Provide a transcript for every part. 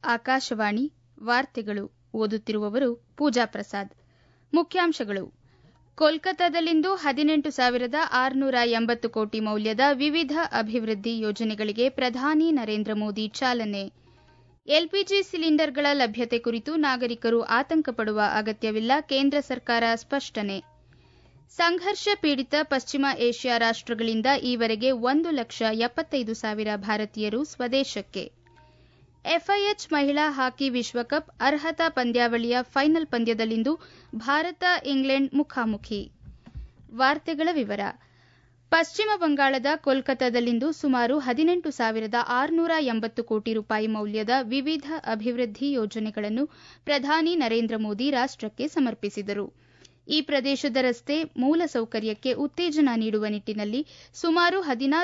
ಆಕಾಶವಾಣಿ ವಾರ್ತೆಗಳು ಓದುತ್ತಿರುವವರು ಪೂಜಾ ಪ್ರಸಾದ್. ಮುಖ್ಯಾಂಶಗಳು. ಕೋಲ್ಕತಾದಲ್ಲಿಂದು 18,680 ಕೋಟಿ ಮೌಲ್ಯದ ವಿವಿಧ ಅಭಿವೃದ್ಧಿ ಯೋಜನೆಗಳಿಗೆ ಪ್ರಧಾನಿ ನರೇಂದ್ರ ಮೋದಿ ಚಾಲನೆ. ಎಲ್ಪಿಜಿ ಸಿಲಿಂಡರ್ಗಳ ಲಭ್ಯತೆ ಕುರಿತು ನಾಗರಿಕರು ಆತಂಕ ಪಡುವ ಅಗತ್ಯವಿಲ್ಲ, ಕೇಂದ್ರ ಸರ್ಕಾರ ಸ್ಪಷ್ಟನೆ. ಸಂಘರ್ಷ ಪೀಡಿತ ಪಶ್ಚಿಮ ಏಷ್ಯಾ ರಾಷ್ಟಗಳಿಂದ ಈವರೆಗೆ 1,75,000 ಭಾರತೀಯರು ಸ್ವದೇಶಕ್ಕೆ. ಎಫ್ಐಎಚ್ ಮಹಿಳಾ ಹಾಕಿ ವಿಶ್ವಕಪ್ ಅರ್ಹತಾ ಪಂದ್ಯಾವಳಿಯ ಫೈನಲ್ ಪಂದ್ಯದಲ್ಲಿಂದು ಭಾರತ ಇಂಗ್ಲೆಂಡ್ ಮುಖಾಮುಖಿ. ವಾರ್ತೆಗಳ ವಿವರ. ಪಶ್ಚಿಮ ಬಂಗಾಳದ ಕೋಲ್ಕತಾದಲ್ಲಿಂದು ಸುಮಾರು 18,680 ಕೋಟಿ ರೂಪಾಯಿ ಮೌಲ್ಯದ ವಿವಿಧ ಅಭಿವೃದ್ಧಿ ಯೋಜನೆಗಳನ್ನು ಪ್ರಧಾನಿ ನರೇಂದ್ರ ಮೋದಿ ರಾಷ್ಟಕ್ಕೆ ಸಮರ್ಪಿಸಿದರು. ಈ ಪ್ರದೇಶದ ರಸ್ತೆ ಮೂಲಸೌಕರ್ಯಕ್ಕೆ ಉತ್ತೇಜನ ನೀಡುವ ನಿಟ್ಟಿನಲ್ಲಿ ಸುಮಾರು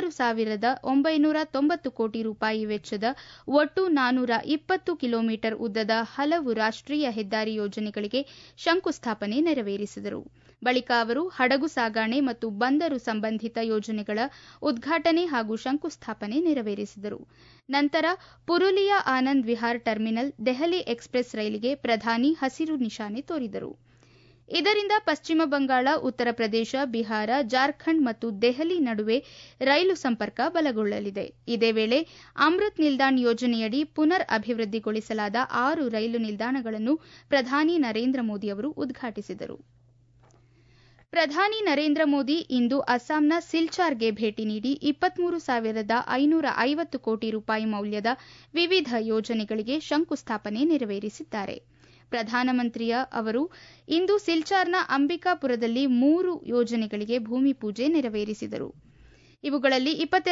16,990 ಕೋಟಿ ರೂಪಾಯಿ ವೆಚ್ಚದ ಒಟ್ಟು 420 ಕಿಲೋಮೀಟರ್ ಉದ್ದದ ಹಲವು ರಾಷ್ಟೀಯ ಹೆದ್ದಾರಿ ಯೋಜನೆಗಳಿಗೆ ಶಂಕುಸ್ಥಾಪನೆ ನೆರವೇರಿಸಿದರು. ಬಳಿಕ ಅವರು ಹಡಗು ಸಾಗಣೆ ಮತ್ತು ಬಂದರು ಸಂಬಂಧಿತ ಯೋಜನೆಗಳ ಉದ್ಘಾಟನೆ ಹಾಗೂ ಶಂಕುಸ್ಥಾಪನೆ ನೆರವೇರಿಸಿದರು. ನಂತರ ಪುರುಲಿಯಾ ಆನಂದ್ ವಿಹಾರ್ ಟರ್ಮಿನಲ್ ದೆಹಲಿ ಎಕ್ಸ್ಪ್ರೆಸ್ ರೈಲಿಗೆ ಪ್ರಧಾನಿ ಹಸಿರು ನಿಶಾನೆ ತೋರಿದರು. ಇದರಿಂದ ಪಶ್ಚಿಮ ಬಂಗಾಳ, ಉತ್ತರ ಪ್ರದೇಶ, ಬಿಹಾರ, ಜಾರ್ಖಂಡ್ ಮತ್ತು ದೆಹಲಿ ನಡುವೆ ರೈಲು ಸಂಪರ್ಕ ಬಲಗೊಳ್ಳಲಿದೆ. ಇದೇ ವೇಳೆ ಅಮೃತ್ ನಿಲ್ದಾಣ್ ಯೋಜನೆಯಡಿ ಪುನರ್ ಅಭಿವೃದ್ಧಿಗೊಳಿಸಲಾದ 6 ರೈಲು ನಿಲ್ದಾಣಗಳನ್ನು ಪ್ರಧಾನಿ ನರೇಂದ್ರ ಮೋದಿ ಅವರು ಉದ್ಘಾಟಿಸಿದರು. ಪ್ರಧಾನಿ ನರೇಂದ್ರ ಮೋದಿ ಇಂದು ಅಸ್ಸಾಂನ ಸಿಲ್ಚಾರ್ಗೆ ಭೇಟಿ ನೀಡಿ 23,550 ಕೋಟಿ ರೂಪಾಯಿ ಮೌಲ್ಯದ ವಿವಿಧ ಯೋಜನೆಗಳಿಗೆ ಶಂಕುಸ್ಥಾಪನೆ ನೆರವೇರಿಸಿದ್ದಾರೆ. ಪ್ರಧಾನಮಂತ್ರಿ ಅವರು ಇಂದು ಸಿಲ್ಚಾರ್ನ ಅಂಬಿಕಾಪುರದಲ್ಲಿ 3 ಯೋಜನೆಗಳಿಗೆ ಭೂಮಿ ಪೂಜೆ ನೆರವೇರಿಸಿದರು. ಇವುಗಳಲ್ಲಿ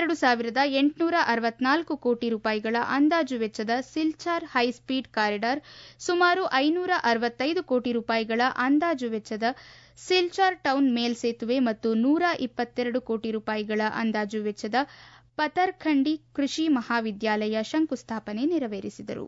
22,864 ಕೋಟಿ ರೂಪಾಯಿಗಳ ಅಂದಾಜು ವೆಚ್ಚದ ಸಿಲ್ಚಾರ್ ಹೈಸ್ಪೀಡ್ ಕಾರಿಡಾರ್, ಸುಮಾರು 565 ಕೋಟಿ ರೂಪಾಯಿಗಳ ಅಂದಾಜು ವೆಚ್ಚದ ಸಿಲ್ಚಾರ್ ಟೌನ್ ಮೇಲ್ಸೇತುವೆ ಮತ್ತು 122 ಕೋಟಿ ರೂಪಾಯಿಗಳ ಅಂದಾಜು ವೆಚ್ಚದ ಪತರ್ಖಂಡಿ ಕೃಷಿ ಮಹಾವಿದ್ಯಾಲಯ ಶಂಕುಸ್ಥಾಪನೆ ನೆರವೇರಿಸಿದರು.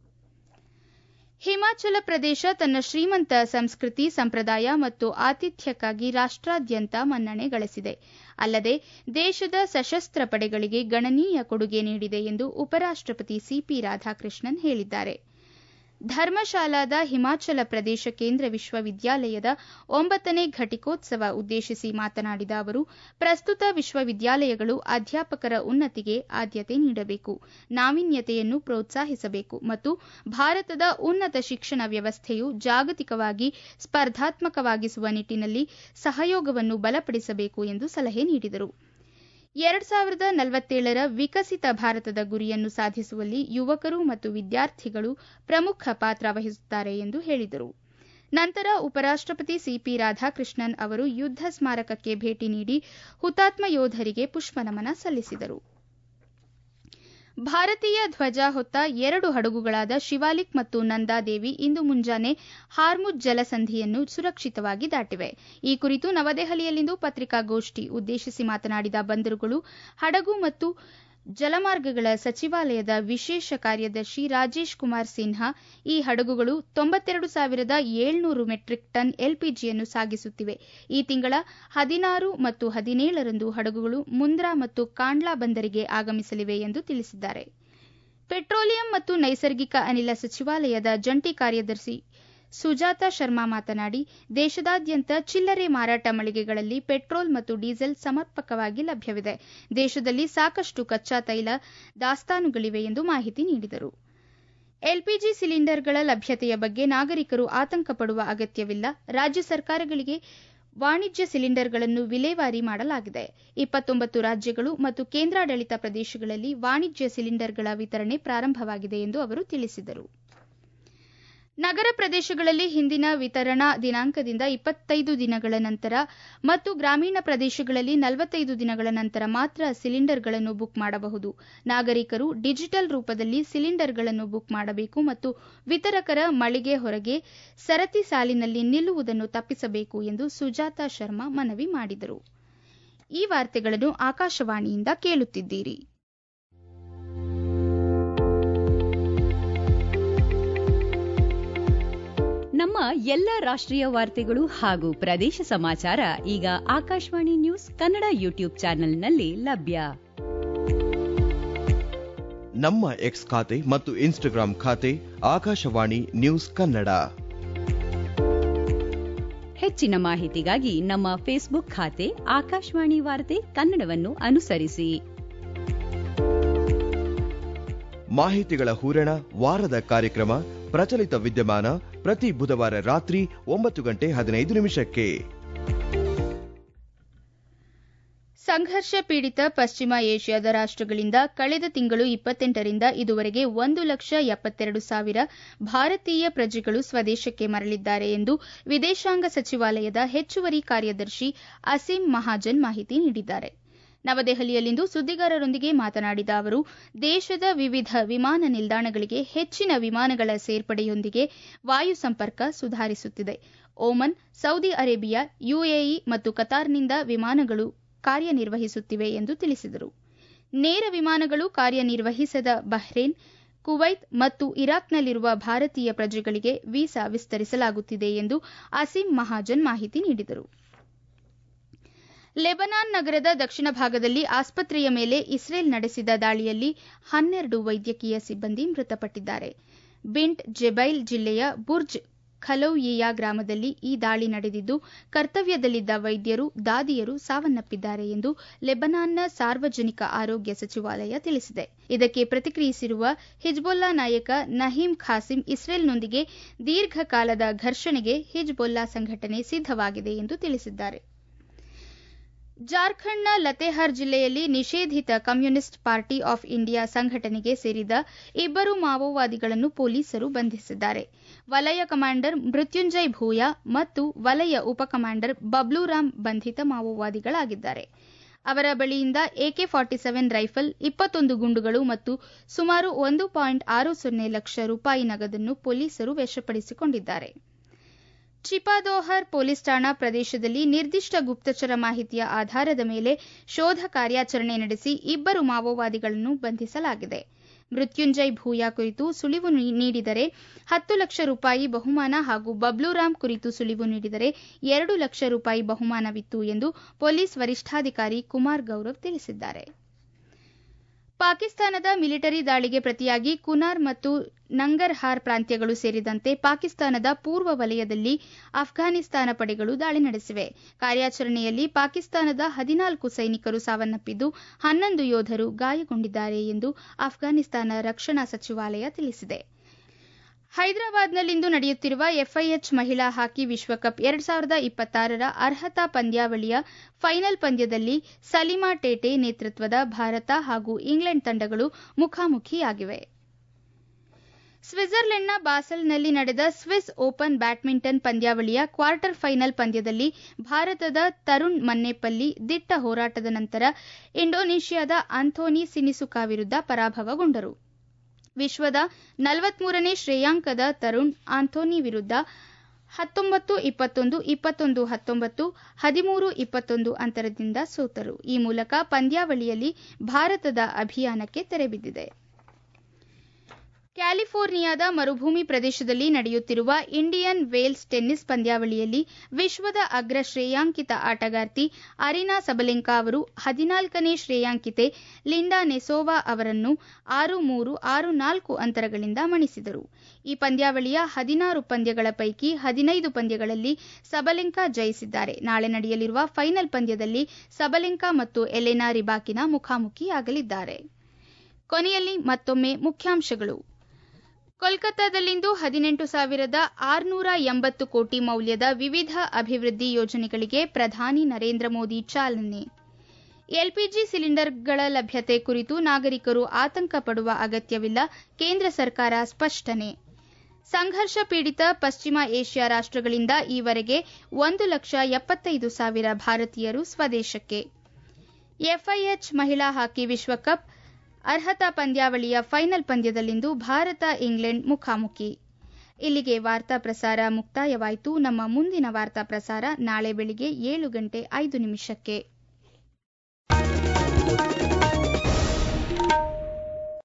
ಹಿಮಾಚಲ ಪ್ರದೇಶ ತನ್ನ ಶ್ರೀಮಂತ ಸಂಸ್ಕೃತಿ, ಸಂಪ್ರದಾಯ ಮತ್ತು ಆತಿಥ್ಯಕ್ಕಾಗಿ ರಾಷ್ಟ್ರಾದ್ಯಂತ ಮನ್ನಣೆ ಗಳಿಸಿದೆ. ಅಲ್ಲದೆ ದೇಶದ ಸಶಸ್ತ್ರ ಪಡೆಗಳಿಗೆ ಗಣನೀಯ ಕೊಡುಗೆ ನೀಡಿದೆ ಎಂದು ಉಪರಾಷ್ಟಪತಿ ಸಿಪಿ ರಾಧಾಕೃಷ್ಣನ್ ಹೇಳಿದ್ದಾರೆ. ಧರ್ಮಶಾಲಾದ ಹಿಮಾಚಲ ಪ್ರದೇಶ ಕೇಂದ್ರ ವಿಶ್ವವಿದ್ಯಾಲಯದ 9ನೇ ಘಟಿಕೋತ್ಸವ ಉದ್ದೇಶಿಸಿ ಮಾತನಾಡಿದ ಅವರು, ಪ್ರಸ್ತುತ ವಿಶ್ವವಿದ್ಯಾಲಯಗಳು ಅಧ್ಯಾಪಕರ ಉನ್ನತಿಗೆ ಆದ್ಯತೆ ನೀಡಬೇಕು, ನಾವೀನ್ಯತೆಯನ್ನು ಪ್ರೋತ್ಸಾಹಿಸಬೇಕು ಮತ್ತು ಭಾರತದ ಉನ್ನತ ಶಿಕ್ಷಣ ವ್ಯವಸ್ಥೆಯು ಜಾಗತಿಕವಾಗಿ ಸ್ಪರ್ಧಾತ್ಮಕವಾಗಿಸುವ ನಿಟ್ಟಿನಲ್ಲಿ ಸಹಯೋಗವನ್ನು ಬಲಪಡಿಸಬೇಕು ಎಂದು ಸಲಹೆ ನೀಡಿದರು. 2047ರ ವಿಕಸಿತ ಭಾರತದ ಗುರಿಯನ್ನು ಸಾಧಿಸುವಲ್ಲಿ ಯುವಕರು ಮತ್ತು ವಿದ್ಯಾರ್ಥಿಗಳು ಪ್ರಮುಖ ಪಾತ್ರ ವಹಿಸುತ್ತಾರೆ ಎಂದು ಹೇಳಿದರು. ನಂತರ ಉಪರಾಷ್ಟಪತಿ ಸಿಪಿ ರಾಧಾಕೃಷ್ಣನ್ ಅವರು ಯುದ್ಧ ಸ್ಮಾರಕಕ್ಕೆ ಭೇಟಿ ನೀಡಿ ಹುತಾತ್ಮ ಯೋಧರಿಗೆ ಪುಷ್ಪನಮನ ಸಲ್ಲಿಸಿದರು. ಭಾರತೀಯ ಧ್ವಜ ಹೊತ್ತ 2 ಹಡಗುಗಳಾದ ಶಿವಾಲಿಕ್ ಮತ್ತು ನಂದಾದೇವಿ ಇಂದು ಮುಂಜಾನೆ ಹಾರ್ಮುಜ್ ಜಲಸಂಧಿಯನ್ನು ಸುರಕ್ಷಿತವಾಗಿ ದಾಟಿವೆ. ಈ ಕುರಿತು ನವದೆಹಲಿಯಲ್ಲಿಂದು ಪತ್ರಿಕಾಗೋಷ್ಠಿ ಉದ್ದೇಶಿಸಿ ಮಾತನಾಡಿದ ಬಂದರುಗಳು, ಹಡಗು ಮತ್ತು ಜಲಮಾರ್ಗಗಳ ಸಚಿವಾಲಯದ ವಿಶೇಷ ಕಾರ್ಯದರ್ಶಿ ರಾಜೇಶ್ ಕುಮಾರ್ ಸಿನ್ಹಾ, ಈ ಹಡಗುಗಳು 92,700 ಮೆಟ್ರಿಕ್ ಟನ್ ಎಲ್ಪಿಜಿಯನ್ನು ಸಾಗಿಸುತ್ತಿವೆ. ಈ ತಿಂಗಳ 16 ಮತ್ತು 17ರಂದು ಹಡಗುಗಳು ಮುಂದ್ರಾ ಮತ್ತು ಕಾಂಡ್ಲಾ ಬಂದರಿಗೆ ಆಗಮಿಸಲಿವೆ ಎಂದು ತಿಳಿಸಿದ್ದಾರೆ. ಪೆಟ್ರೋಲಿಯಂ ಮತ್ತು ನೈಸರ್ಗಿಕ ಅನಿಲ ಸಚಿವಾಲಯದ ಜಂಟಿ ಕಾರ್ಯದರ್ಶಿ ಸುಜಾತಾ ಶರ್ಮಾ ಮಾತನಾಡಿ, ದೇಶದಾದ್ಯಂತ ಚಿಲ್ಲರೆ ಮಾರಾಟ ಮಳಿಗೆಗಳಲ್ಲಿ ಪೆಟ್ರೋಲ್ ಮತ್ತು ಡೀಸೆಲ್ ಸಮರ್ಪಕವಾಗಿ ಲಭ್ಯವಿದೆ. ದೇಶದಲ್ಲಿ ಸಾಕಷ್ಟು ಕಚ್ಚಾ ತೈಲ ದಾಸ್ತಾನುಗಳಿವೆ ಎಂದು ಮಾಹಿತಿ ನೀಡಿದರು. ಎಲ್ಪಿಜಿ ಸಿಲಿಂಡರ್ಗಳ ಲಭ್ಯತೆಯ ಬಗ್ಗೆ ನಾಗರಿಕರು ಆತಂಕ ಪಡುವ ಅಗತ್ಯವಿಲ್ಲ. ರಾಜ್ಯ ಸರ್ಕಾರಗಳಿಗೆ ವಾಣಿಜ್ಯ ಸಿಲಿಂಡರ್ಗಳನ್ನು ವಿಲೇವಾರಿ ಮಾಡಲಾಗಿದೆ. 29 ರಾಜ್ಯಗಳು ಮತ್ತು ಕೇಂದ್ರಾಡಳಿತ ಪ್ರದೇಶಗಳಲ್ಲಿ ವಾಣಿಜ್ಯ ಸಿಲಿಂಡರ್ಗಳ ವಿತರಣೆ ಪ್ರಾರಂಭವಾಗಿದೆ ಎಂದು ಅವರು ತಿಳಿಸಿದರು. ನಗರ ಪ್ರದೇಶಗಳಲ್ಲಿ ಹಿಂದಿನ ವಿತರಣಾ ದಿನಾಂಕದಿಂದ 25 ದಿನಗಳ ನಂತರ ಮತ್ತು ಗ್ರಾಮೀಣ ಪ್ರದೇಶಗಳಲ್ಲಿ 45 ದಿನಗಳ ನಂತರ ಮಾತ್ರ ಸಿಲಿಂಡರ್ಗಳನ್ನು ಬುಕ್ ಮಾಡಬಹುದು. ನಾಗರಿಕರು ಡಿಜಿಟಲ್ ರೂಪದಲ್ಲಿ ಸಿಲಿಂಡರ್ಗಳನ್ನು ಬುಕ್ ಮಾಡಬೇಕು ಮತ್ತು ವಿತರಕರ ಮಳಿಗೆ ಹೊರಗೆ ಸರತಿ ಸಾಲಿನಲ್ಲಿ ನಿಲ್ಲುವುದನ್ನು ತಪ್ಪಿಸಬೇಕು ಎಂದು ಸುಜಾತಾ ಶರ್ಮಾ ಮನವಿ ಮಾಡಿದರು. ಈ ವಾರ್ತೆಗಳನ್ನು ಆಕಾಶವಾಣಿಯಿಂದ ಕೇಳುತ್ತಿದ್ದೀರಿ. ನಮ್ಮ ಎಲ್ಲ ರಾಷ್ಟ್ರೀಯ ವಾರ್ತೆಗಳು ಹಾಗೂ ಪ್ರದೇಶ ಸಮಾಚಾರ ಈಗ ಆಕಾಶವಾಣಿ ನ್ಯೂಸ್ ಕನ್ನಡ ಯೂಟ್ಯೂಬ್ ಚಾನೆಲ್ನಲ್ಲಿ ಲಭ್ಯ. ನಮ್ಮ ಎಕ್ಸ್ ಖಾತೆ ಮತ್ತು ಇನ್ಸ್ಟಾಗ್ರಾಂ ಖಾತೆ ಆಕಾಶವಾಣಿ ನ್ಯೂಸ್ ಕನ್ನಡ. ಹೆಚ್ಚಿನ ಮಾಹಿತಿಗಾಗಿ ನಮ್ಮ ಫೇಸ್ಬುಕ್ ಖಾತೆ ಆಕಾಶವಾಣಿ ವಾರ್ತೆ ಕನ್ನಡವನ್ನು ಅನುಸರಿಸಿ. ಮಾಹಿತಿಗಳ ಹೂರಣ, ವಾರದ ಕಾರ್ಯಕ್ರಮ, ಪ್ರಚಲಿತ ವಿದ್ಯಮಾನ ಪ್ರತಿ ಬುಧವಾರ ರಾತ್ರಿ 9:15 ಸಂಘರ್ಷ ಪೀಡಿತ ಪಶ್ಚಿಮ ಏಷ್ಯಾದ ರಾಷ್ಟ್ರಗಳಿಂದ ಕಳೆದ ತಿಂಗಳು 28ರಿಂದ ಇದುವರೆಗೆ 1,72,000 ಭಾರತೀಯ ಪ್ರಜೆಗಳು ಸ್ವದೇಶಕ್ಕೆ ಮರಳಿದ್ದಾರೆ ಎಂದು ವಿದೇಶಾಂಗ ಸಚಿವಾಲಯದ ಹೆಚ್ಚುವರಿ ಕಾರ್ಯದರ್ಶಿ ಅಸೀಂ ಮಹಾಜನ್ ಮಾಹಿತಿ ನೀಡಿದ್ದಾರೆ. ನವದೆಹಲಿಯಲ್ಲಿಂದು ಸುದ್ದಿಗಾರರೊಂದಿಗೆ ಮಾತನಾಡಿದ ಅವರು, ದೇಶದ ವಿವಿಧ ವಿಮಾನ ನಿಲ್ದಾಣಗಳಿಗೆ ಹೆಚ್ಚಿನ ವಿಮಾನಗಳ ಸೇರ್ಪಡೆಯೊಂದಿಗೆ ವಾಯು ಸಂಪರ್ಕ ಸುಧಾರಿಸುತ್ತಿದೆ. ಓಮನ್, ಸೌದಿ ಅರೇಬಿಯಾ, ಯುಎಇ ಮತ್ತು ಕತಾರ್ನಿಂದ ವಿಮಾನಗಳು ಕಾರ್ಯನಿರ್ವಹಿಸುತ್ತಿವೆ ಎಂದು ತಿಳಿಸಿದರು. ನೇರ ವಿಮಾನಗಳು ಕಾರ್ಯನಿರ್ವಹಿಸದ ಬಹ್ರೇನ್, ಕುವೈತ್ ಮತ್ತು ಇರಾಕ್ನಲ್ಲಿರುವ ಭಾರತೀಯ ಪ್ರಜೆಗಳಿಗೆ ವೀಸಾ ವಿಸ್ತರಿಸಲಾಗುತ್ತಿದೆ ಎಂದು ಅಸೀಂ ಮಹಾಜನ್ ಮಾಹಿತಿ ನೀಡಿದರು. ಲೆಬನಾನ್ ನಗರದ ದಕ್ಷಿಣ ಭಾಗದಲ್ಲಿ ಆಸ್ಪತ್ರೆಯ ಮೇಲೆ ಇಸ್ರೇಲ್ ನಡೆಸಿದ ದಾಳಿಯಲ್ಲಿ 12 ವೈದ್ಯಕೀಯ ಸಿಬ್ಬಂದಿ ಮೃತಪಟ್ಟಿದ್ದಾರೆ. ಬಿಂಟ್ ಜೆಬೈಲ್ ಜಿಲ್ಲೆಯ ಬುರ್ಜ್ ಖಲೌಯಿಯಾ ಗ್ರಾಮದಲ್ಲಿ ಈ ದಾಳಿ ನಡೆದಿದ್ದು, ಕರ್ತವ್ಯದಲ್ಲಿದ್ದ ವೈದ್ಯರು, ದಾದಿಯರು ಸಾವನ್ನಪ್ಪಿದ್ದಾರೆ ಎಂದು ಲೆಬನಾನ್ನ ಸಾರ್ವಜನಿಕ ಆರೋಗ್ಯ ಸಚಿವಾಲಯ ತಿಳಿಸಿದೆ. ಇದಕ್ಕೆ ಪ್ರತಿಕ್ರಿಯಿಸಿರುವ ಹಿಜ್ಬುಲ್ಲಾ ನಾಯಕ ನಹೀಂ ಖಾಸಿಂ, ಇಸ್ರೇಲ್ನೊಂದಿಗೆ ದೀರ್ಘಕಾಲದ ಘರ್ಷಣೆಗೆ ಹಿಜ್ಬುಲ್ಲಾ ಸಂಘಟನೆ ಸಿದ್ಧವಾಗಿದೆ ಎಂದು ತಿಳಿಸಿದ್ದಾರೆ. ಜಾರ್ಖಂಡ್ನ ಲತೆಹಾರ್ ಜಿಲ್ಲೆಯಲ್ಲಿ ನಿಷೇಧಿತ ಕಮ್ಯುನಿಸ್ಟ್ ಪಾರ್ಟಿ ಆಫ್ ಇಂಡಿಯಾ ಸಂಘಟನೆಗೆ ಸೇರಿದ 2 ಮಾವೋವಾದಿಗಳನ್ನು ಪೊಲೀಸರು ಬಂಧಿಸಿದ್ದಾರೆ. ವಲಯ ಕಮಾಂಡರ್ ಮೃತ್ಯುಂಜಯ್ ಭೂಯಾ ಮತ್ತು ವಲಯ ಉಪಕಮಾಂಡರ್ ಬಬ್ಲೂರಾಮ್ ಬಂಧಿತ ಮಾವೋವಾದಿಗಳಾಗಿದ್ದಾರೆ. ಅವರ ಬಳಿಯಿಂದ AK-47 ರೈಫಲ್, 21 ಗುಂಡುಗಳು ಮತ್ತು ಸುಮಾರು 1.60 ಲಕ್ಷ ರೂಪಾಯಿ ನಗದನ್ನು ಪೊಲೀಸರು ವಶಪಡಿಸಿಕೊಂಡಿದ್ದಾರೆ. ಚಿಪಾದೋಹರ್ ಪೊಲೀಸ್ ಠಾಣಾ ಪ್ರದೇಶದಲ್ಲಿ ನಿರ್ದಿಷ್ಟ ಗುಪ್ತಚರ ಮಾಹಿತಿಯ ಆಧಾರದ ಮೇಲೆ ಶೋಧ ಕಾರ್ಯಾಚರಣೆ ನಡೆಸಿ 2 ಮಾವೋವಾದಿಗಳನ್ನು ಬಂಧಿಸಲಾಗಿದೆ. ಮೃತ್ಯುಂಜಯ್ ಭೂಯಾ ಕುರಿತು ಸುಳಿವು ನೀಡಿದರೆ 10 ಲಕ್ಷ ರೂಪಾಯಿ ಬಹುಮಾನ ಹಾಗೂ ಬಬ್ಲೂರಾಮ್ ಕುರಿತು ಸುಳಿವು ನೀಡಿದರೆ 2 ಲಕ್ಷ ರೂಪಾಯಿ ಬಹುಮಾನವಿತ್ತು ಎಂದು ಪೊಲೀಸ್ ವರಿಷ್ಠಾಧಿಕಾರಿ ಕುಮಾರ್ ಗೌರವ್ ತಿಳಿಸಿದ್ದಾರೆ. ಪಾಕಿಸ್ತಾನದ ಮಿಲಿಟರಿ ದಾಳಿಗೆ ಪ್ರತಿಯಾಗಿ ಕುನಾರ್ ಮತ್ತು ನಂಗರ್ಹಾರ್ ಪ್ರಾಂತ್ಯಗಳು ಸೇರಿದಂತೆ ಪಾಕಿಸ್ತಾನದ ಪೂರ್ವ ವಲಯದಲ್ಲಿ ಅಫ್ಘಾನಿಸ್ತಾನ ಪಡೆಗಳು ದಾಳಿ ನಡೆಸಿವೆ. ಕಾರ್ಯಾಚರಣೆಯಲ್ಲಿ ಪಾಕಿಸ್ತಾನದ 14 ಸೈನಿಕರು ಸಾವನ್ನಪ್ಪಿದ್ದು 11 ಯೋಧರು ಗಾಯಗೊಂಡಿದ್ದಾರೆ ಎಂದು ಅಫ್ಘಾನಿಸ್ತಾನ ರಕ್ಷಣಾ ಸಚಿವಾಲಯ ತಿಳಿಸಿದೆ. ಹೈದರಾಬಾದ್ನಲ್ಲಿಂದು ನಡೆಯುತ್ತಿರುವ FIH ಮಹಿಳಾ ಹಾಕಿ ವಿಶ್ವಕಪ್ 2026ರ ಅರ್ಹತಾ ಪಂದ್ಯಾವಳಿಯ ಫೈನಲ್ ಪಂದ್ಯದಲ್ಲಿ ಸಲಿಮಾ ಟೇಟೆ ನೇತೃತ್ವದ ಭಾರತ ಹಾಗೂ ಇಂಗ್ಲೆಂಡ್ ತಂಡಗಳು ಮುಖಾಮುಖಿಯಾಗಿವೆ. ಸ್ವಿಟ್ಜರ್ಲೆಂಡ್ನ ಬಾಸೆಲ್ನಲ್ಲಿ ನಡೆದ ಸ್ವಿಸ್ ಓಪನ್ ಬ್ಯಾಡ್ಮಿಂಟನ್ ಪಂದ್ಯಾವಳಿಯ ಕ್ವಾರ್ಟರ್ ಫೈನಲ್ ಪಂದ್ಯದಲ್ಲಿ ಭಾರತದ ತರುಣ್ ಮನ್ನೇಪಲ್ಲಿ ದಿಟ್ಟ ಹೋರಾಟದ ನಂತರ ಇಂಡೋನೇಷ್ಯಾದ ಆಂಥೋನಿ ಸಿನಿಸುಕಾ ವಿರುದ್ಧ ಪರಾಭವಗೊಂಡರು. ವಿಶ್ವದ 43ನೇ ಶ್ರೇಯಾಂಕದ ತರುಣ್ ಆಂಥೋನಿ ವಿರುದ್ಧ 19-21, 21-19, 13-21 ಅಂತರದಿಂದ ಸೋತರು. ಈ ಮೂಲಕ ಪಂದ್ಯಾವಳಿಯಲ್ಲಿ ಭಾರತದ ಅಭಿಯಾನಕ್ಕೆ ತೆರೆಬಿದ್ದಿದೆ. ಕ್ಯಾಲಿಫೋರ್ನಿಯಾದ ಮರುಭೂಮಿ ಪ್ರದೇಶದಲ್ಲಿ ನಡೆಯುತ್ತಿರುವ ಇಂಡಿಯನ್ ವೇಲ್ಸ್ ಟೆನ್ನಿಸ್ ಪಂದ್ಯಾವಳಿಯಲ್ಲಿ ವಿಶ್ವದ ಅಗ್ರ ಶ್ರೇಯಾಂಕಿತ ಆಟಗಾರ್ತಿ ಅರಿನಾ ಸಬಲೆಂಕಾ ಅವರು 14ನೇ ಶ್ರೇಯಾಂಕಿತೆ ಲಿಂಡಾ ನೆಸೋವಾ ಅವರನ್ನು 6-3, 6-4 ಅಂತರಗಳಿಂದ ಮಣಿಸಿದರು. ಈ ಪಂದ್ಯಾವಳಿಯ 16 ಪಂದ್ಯಗಳ ಪೈಕಿ 15 ಪಂದ್ಯಗಳಲ್ಲಿ ಸಬಲೆಂಕಾ ಜಯಿಸಿದ್ದಾರೆ. ನಾಳೆ ನಡೆಯಲಿರುವ ಫೈನಲ್ ಪಂದ್ಯದಲ್ಲಿ ಸಬಲೆಂಕಾ ಮತ್ತು ಎಲೆನಾ ರಿಬಾಕಿನಾ ಮುಖಾಮುಖಿಯಾಗಲಿದ್ದಾರೆ. ಕೊನೆಯಲ್ಲಿ ಮತ್ತೊಮ್ಮೆ ಮುಖ್ಯಾಂಶಗಳು. ಕೋಲ್ಕತ್ತಾದಲ್ಲಿಂದು 18,680 ಕೋಟಿ ಮೌಲ್ಯದ ವಿವಿಧ ಅಭಿವೃದ್ಧಿ ಯೋಜನೆಗಳಿಗೆ ಪ್ರಧಾನಿ ನರೇಂದ್ರ ಮೋದಿ ಚಾಲನೆ. ಎಲ್ಪಿಜಿ ಸಿಲಿಂಡರ್ಗಳ ಲಭ್ಯತೆ ಕುರಿತು ನಾಗರಿಕರು ಆತಂಕ ಪಡುವ ಅಗತ್ಯವಿಲ್ಲ, ಕೇಂದ್ರ ಸರ್ಕಾರ ಸ್ಪಷ್ಟನೆ. ಸಂಘರ್ಷ ಪೀಡಿತ ಪಶ್ಚಿಮ ಏಷ್ಯಾ ರಾಷ್ಟ್ರಗಳಿಂದ ಈವರೆಗೆ 1,75,000 ಭಾರತೀಯರು ಸ್ವದೇಶಕ್ಕೆ. FIH ಮಹಿಳಾ ಹಾಕಿ ವಿಶ್ವಕಪ್ ಅರ್ಹತಾ ಪಂದ್ಯಾವಳಿಯ ಫೈನಲ್ ಪಂದ್ಯದಲ್ಲಿಂದು ಭಾರತ ಇಂಗ್ಲೆಂಡ್ ಮುಖಾಮುಖಿ. ಇಲ್ಲಿಗೆ ವಾರ್ತಾ ಪ್ರಸಾರ ಮುಕ್ತಾಯವಾಯಿತು. ನಮ್ಮ ಮುಂದಿನ ವಾರ್ತಾ ಪ್ರಸಾರ ನಾಳೆ ಬೆಳಿಗ್ಗೆ 7:05